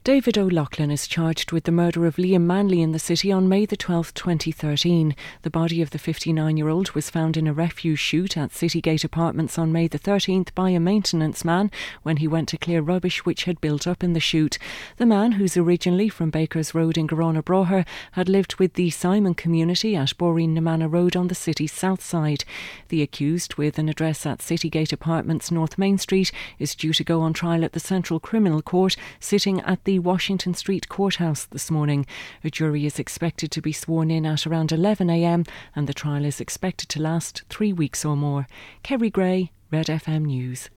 David O'Loughlin is charged with the murder of Liam Manley in the city on May the 12th, 2013. The body of the 59-year-old was found in a refuse chute at Citygate Apartments on May the 13th by a maintenance man when he went to clear rubbish which had built up in the chute. The man, who's originally from Bakers Road in Garona Broher, had lived with the Simon community at Boreen Namana Road on the city's south side. The accused, with an address at Citygate Apartments, North Main Street, is due to go on trial at the Central Criminal Court, sitting at the Washington Street Courthouse this morning. A jury is expected to be sworn in at around 11 a.m. and the trial is expected to last 3 weeks or more. Kerry Gray, Red FM News.